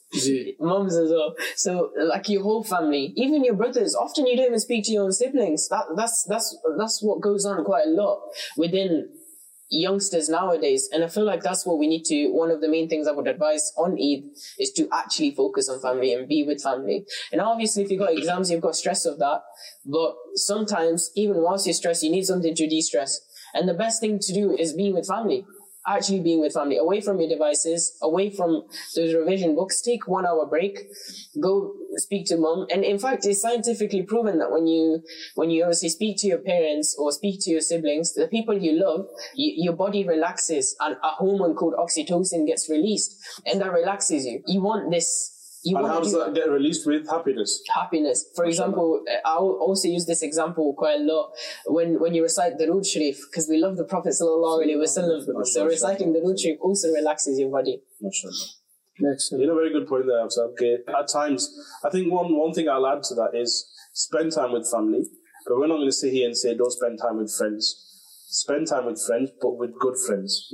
Mums as well. So like your whole family, even your brothers. Often you don't even speak to your own siblings. That's what goes on quite a lot within youngsters nowadays. And I feel like that's what we need to. One of the main things I would advise on Eid is to actually focus on family and be with family. And obviously, if you've got exams, you've got stress of that. But sometimes, even whilst you're stressed, you need something to de-stress. And the best thing to do is being with family. Actually being with family, away from your devices, away from those revision books. Take 1 hour break, go speak to mom. And in fact, it's scientifically proven that when you obviously speak to your parents or speak to your siblings, the people you love, your body relaxes and a hormone called oxytocin gets released, and that relaxes you. You want this. And how does that get released? With happiness? Happiness. For example, I'll also use this example quite a lot when you recite the Durood Sharif, because we love the Prophet sallallahu alaihi wasallam. So reciting the Durood Sharif also relaxes your body. Excellent. Very good point there, Afsab. Okay. At times, I think one thing I'll add to that is spend time with family. But we're not going to sit here and say don't spend time with friends. Spend time with friends, but with good friends.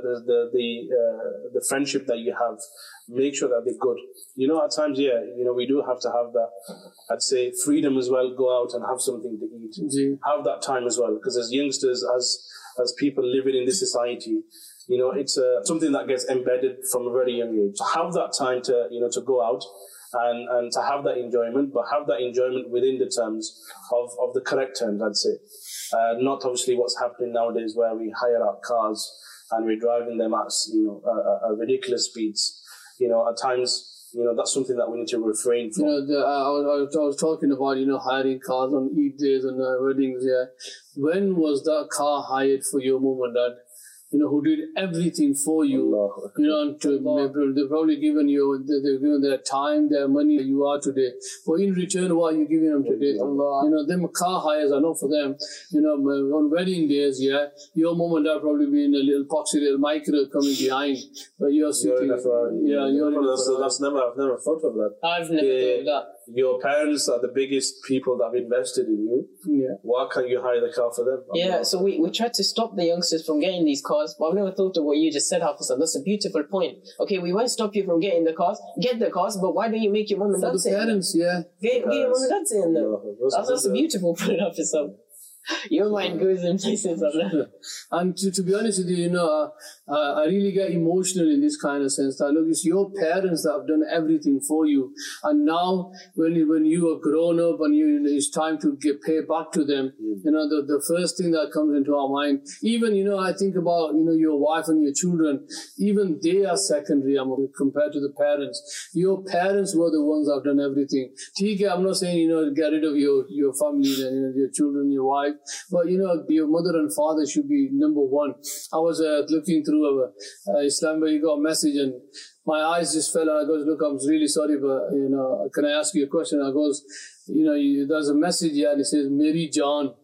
The friendship that you have, make sure that they're good. At times, we do have to have that, I'd say, freedom as well. Go out and have something to eat. Have that time as well. Because as youngsters, as people living in this society, it's something that gets embedded from a very young age. So have that time to, to go out and to have that enjoyment, but have that enjoyment within the terms of the correct terms, I'd say. Not obviously what's happening nowadays where we hire out cars and we're driving them at, ridiculous speeds. At times, that's something that we need to refrain from. I was talking about, hiring cars on Eid days and weddings, yeah. When was that car hired for your mom and dad? Who did everything for you. They've probably given you, they've given their time, their money, you are today. But in return, what are you giving them today? Them car hires are not for them. On wedding days, yeah, your mom and dad probably be in a little poxy little micro coming behind. But you're sitting. I've never thought of that. I've never thought of that. Your parents are the biggest people that have invested in you. Yeah. Why can't you hire the car for them? So we tried to stop the youngsters from getting these cars, but I've never thought of what you just said, Hafiz. That's a beautiful point. Okay, we won't stop you from getting the cars. Get the cars, but why don't you make your mum and dad say it? For the parents, yeah. Get your mum and dad saying that. That's a beautiful point, Hafiz. Your mind goes in places like that. And to be honest with you, I really get emotional in this kind of sense. That look, it's your parents that have done everything for you, and now when you are grown up and it's time to pay back to them, the first thing that comes into our mind, even I think about your wife and your children, even they are secondary compared to the parents. Your parents were the ones that have done everything. I'm not saying get rid of your family and your children, your wife. But your mother and father should be number one. I was looking through Islam, where you got a message, and my eyes just fell, and I goes, look, I'm really sorry, but can I ask you a question? I goes, there's a message here, and it says Mary John.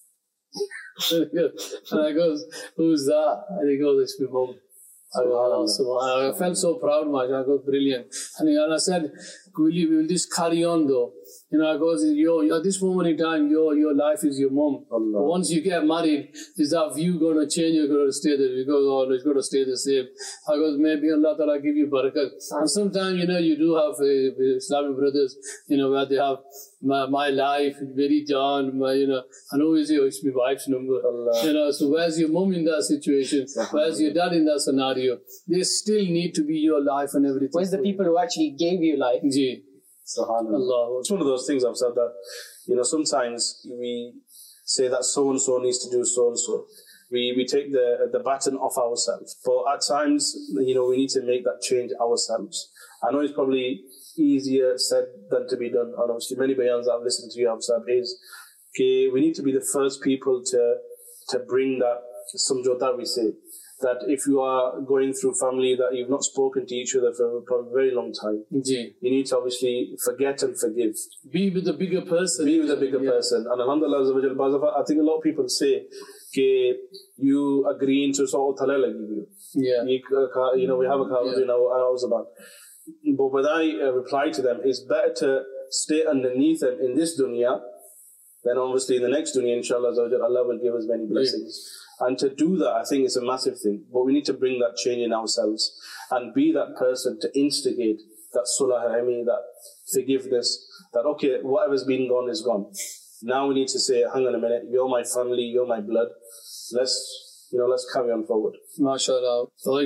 And I goes, who's that? And he goes, it's my mom. I felt so proud, I go, brilliant. And I said, will this carry on though? I goes, at this moment in time, your life is your mom. But once you get married, is that view going to change? You're going to stay there. You go, it's going to stay the same. I goes, maybe Allah Ta'ala give you barakat. And sometimes, you do have Islamic brothers, where they have my life, very John, and always it's my wife's number. So where's your mom in that situation? Where's your dad in that scenario? They still need to be your life and everything. Where's the people who actually gave you life? SubhanAllah. It's one of those things I've said that, sometimes we say that so-and-so needs to do so-and-so. We take the baton off ourselves. But at times, we need to make that change ourselves. I know it's probably easier said than to be done. And obviously many bayans I've listened to you have said is, okay, we need to be the first people to bring that samjhota, we say. That if you are going through family that you've not spoken to each other for a very long time, you need to obviously forget and forgive. Be with the bigger person. Person. And alhamdulillah, I think a lot of people say, okay, you agreeing to so yeah. We have a conversation about. But when I reply to them, it's better to stay underneath them in this dunya, then obviously in the next dunya, inshallah, Allah will give us many blessings. Yeah. And to do that, I think it's a massive thing. But we need to bring that change in ourselves and be that person to instigate that sulah rahmi, that forgiveness, that okay, whatever's been gone is gone. Now we need to say, hang on a minute, you're my family, you're my blood. Let's carry on forward. MashaAllah.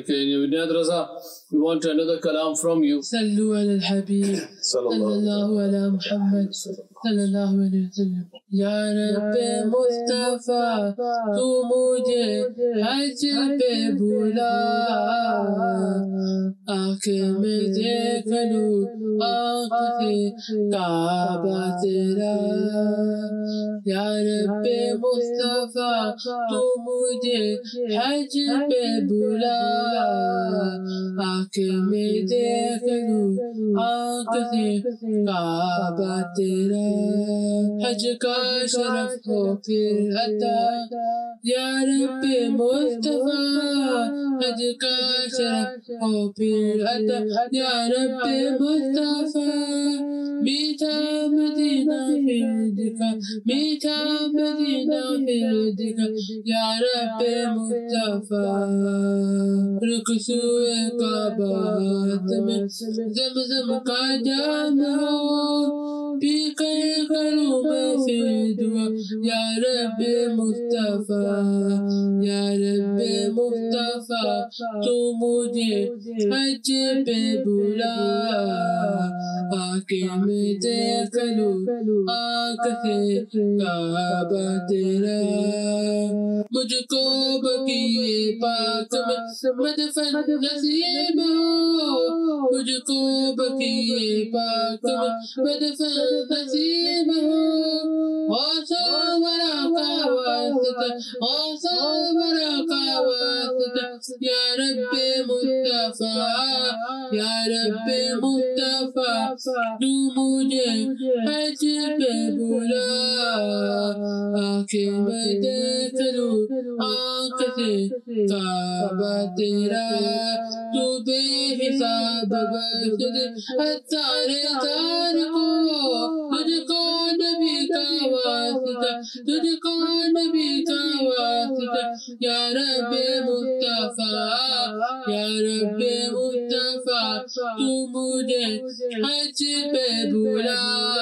We want another kalam from you. Sallu ala al-Habib. Sallallahu ala Muhammad. Sallallahu alayhi wa sallam. Ya Rabbi Mustafa, tu mujhe hajj pe bula. Aankhein mein dekh lu, aankh se Kaaba tera. Ya Rabbi Mustafa, tu mujhe hajj pe bula. आंखें में देख लूं, आंख से काबा तेरा। हज का शरफ हो फिर अता, या रब्बे मुस्तफा। हज का शरफ हो फिर अता, या रब्बे मुस्तफा। मीठा मदीना फिर दिखा, मीठा मदीना फिर दिखा, या रब्बे मुस्तफा। रुकसूए काबात में ज़मज़म का जाम हो, पी कर करूँ मैं फिर दुआ, या रब्बे मुस्तफा, या रब्बे मुस्तफा तू मुझे हज पे बुला आके मैं देख लूं आँख से काबा तेरा मुझको बकिए पाक में मदफन नसीब हो मुझको बकिए पाक में मदफन नसीब हो वरा का वास्ता या रब्बे मुस्तफा तू मुझे हज पे बुला आके मैं देख लूं आँख से काबा तेरा तू बेहिसाब बख्श अत्तारे तार को तुझको नबी का वास्ता तुझको नबी का वास्ता या रब्बे मुस्तफा तू मुझे हज पे बुला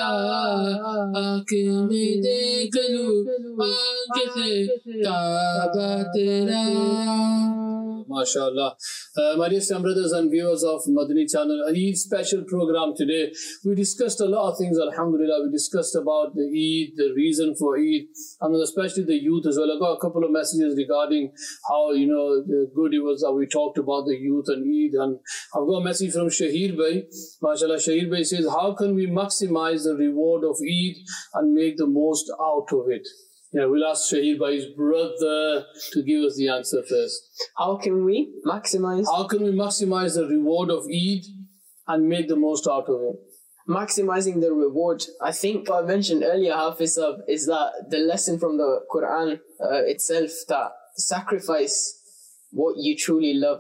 आके मैं देख लूं आँख से काबा तेरा MashaAllah. My dear brothers and viewers of Madani channel, Eid special program today. We discussed a lot of things, alhamdulillah. We discussed about the Eid, the reason for Eid, and especially the youth as well. I got a couple of messages regarding how, good it was that we talked about the youth and Eid. And I've got a message from Shahir Bhai. MashaAllah, Shahir Bhai says, how can we maximize the reward of Eid and make the most out of it? Yeah, we'll ask Shahir Bhai's brother to give us the answer first. How can we maximize the reward of Eid and make the most out of it? Maximizing the reward. I think I mentioned earlier, Hafiz, is that the lesson from the Quran itself, that sacrifice what you truly love.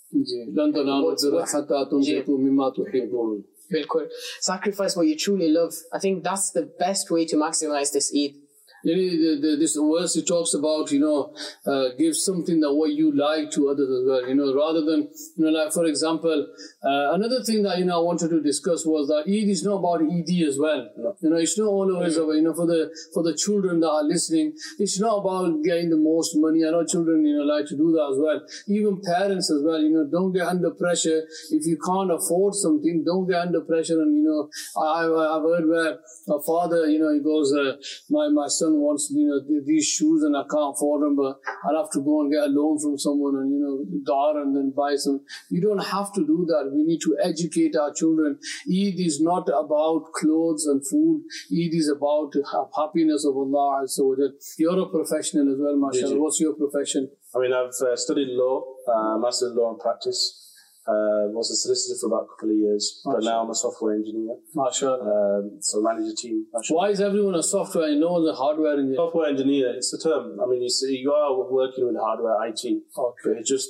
Sacrifice what you truly love. I think that's the best way to maximize this Eid. This verse, it talks about, give something that what you like to others as well, rather than, like for example, another thing that, I wanted to discuss was that Eid is not about Eid as well. It's not always about, for the children that are listening, it's not about getting the most money. I know children, like to do that as well. Even parents as well, don't get under pressure. If you can't afford something, don't get under pressure. And, I've heard where a father, he goes, my son wants, these shoes and I can't afford them, but I'll have to go and get a loan from someone and, and then buy some. You don't have to do that. We need to educate our children. Eid is not about clothes and food. Eid is about happiness of Allah. So you're a professional as well, mashallah. What's your profession? I've studied law, master's in law and practice. Was a solicitor for about a couple of years, but now I'm a software engineer. So manage a team. Why is everyone a software and no one's a hardware engineer? Software engineer, it's a term. You see, you are working with hardware, IT. Okay. It's just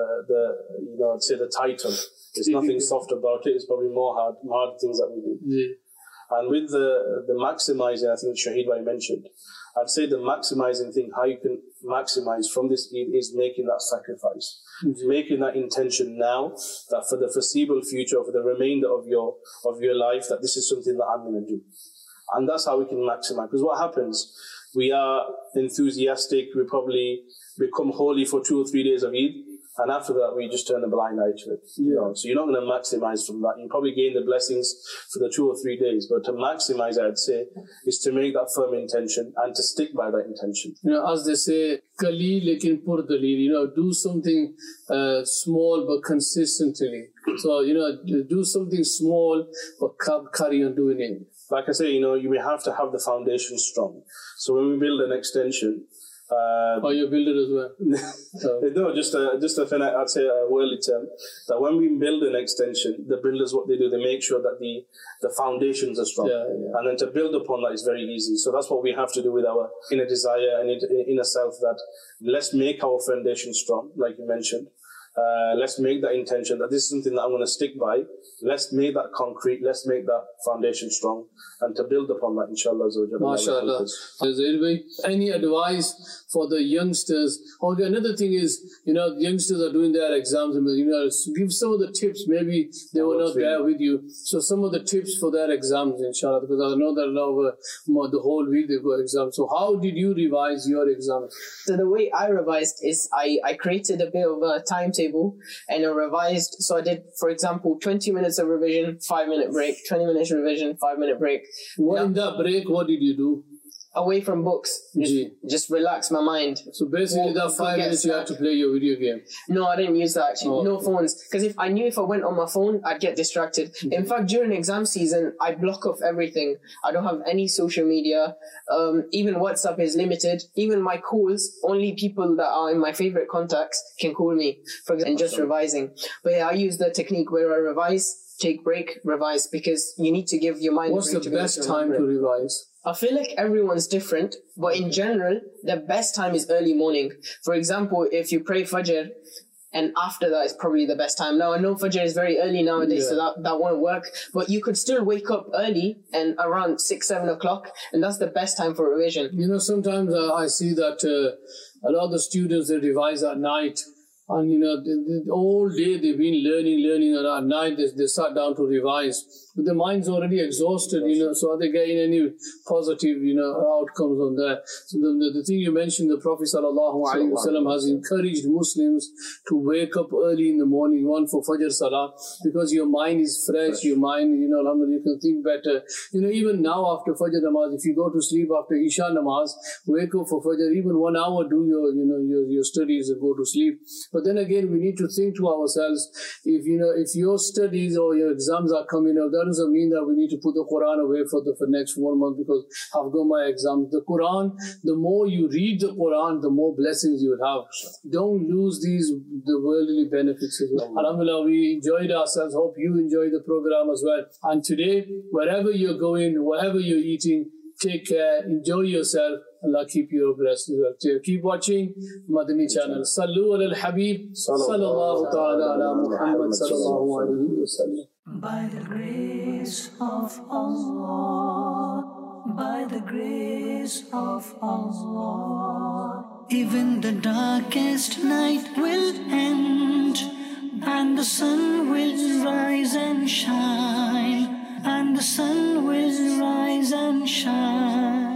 I'd say the title. There's nothing soft about it. It's probably more hard things that we do. Yeah. And with the maximizing, I think Shahid Bhai mentioned, I'd say the maximizing thing, how you can maximize from this Eid is making that sacrifice. Making that intention now, that for the foreseeable future, for the remainder of your life, that this is something that I'm going to do. And that's how we can maximize. Because what happens, we are enthusiastic, we probably become holy for 2 or 3 days of Eid, and after that, we just turn a blind eye to it. So you're not going to maximize from that. You probably gain the blessings for the 2 or 3 days. But to maximize, I'd say, is to make that firm intention and to stick by that intention. As they say, Kali lekin pur dalil, do something small but consistently. So, do something small but carry on doing it. Like I say, you have to have the foundation strong. So when we build an extension, you build it as well? No, just I'd say a worldly term, that when we build an extension, the builders, what they do, they make sure that the foundations are strong. And then to build upon that is very easy. So that's what we have to do with our inner desire and inner self, that let's make our foundation strong, like you mentioned. Let's make that intention that this is something that I'm going to stick by. Let's make that concrete. Let's make that foundation strong. And to build upon that, inshallah. MashaAllah. Any advice for the youngsters? Okay, another thing is, the youngsters are doing their exams. Give some of the tips. Maybe they were not there with you. So some of the tips for their exams, inshallah, because I know that the whole week they go exams. So how did you revise your exams? So the way I revised is I created a bit of a timetable and I revised. So I did, for example, 20 minutes of revision, 5-minute break, 20 minutes revision, 5-minute break. In that break, what did you do? Away from books, just relax my mind. So basically, that 5 minutes you had to play your video game. No, I didn't use that actually. No phones, because if I knew if I went on my phone, I'd get distracted. In fact, during exam season, I block off everything. I don't have any social media. Even WhatsApp is limited. Even my calls, only people that are in my favorite contacts can call me. For example, and just revising. But yeah, I use the technique where I revise, take break, revise, because you need to give your mind. What's the best time to revise? I feel like everyone's different, but in general, the best time is early morning. For example, if you pray Fajr, and after that is probably the best time. Now, I know Fajr is very early nowadays, so that won't work, but you could still wake up early and around 6-7 o'clock, and that's the best time for revision. Sometimes I see that a lot of the students, they revise at night. And, all day they've been learning, and at night they sat down to revise. But the mind's already exhausted, so are they getting any positive, outcomes on that? So the thing you mentioned, the Prophet ﷺ has encouraged Muslims to wake up early in the morning, one for Fajr Salah, because your mind is fresh, your mind, alhamdulillah, you can think better. Even now after Fajr Namaz, if you go to sleep after Isha Namaz, wake up for Fajr, even 1 hour, do your studies and go to sleep. But then again, we need to think to ourselves, if your studies or your exams are coming up, that doesn't mean that we need to put the Quran away for next 1 month because I've got my exams. The Quran, the more you read the Quran, the more blessings you will have. Don't lose the worldly benefits as well. Alhamdulillah, we enjoyed ourselves. Hope you enjoy the program as well. And today, wherever you're going, whatever you're eating, take care, enjoy yourself. Allah keep you abreast as well. Keep watching Madani channel. Sallu ala al-Habib. Sallallahu ta'ala ala Muhammad sallallahu alayhi wa sallam. By the grace of Allah, by the grace of Allah, even the darkest night will end, and the sun will rise and shine, and the sun will rise and shine.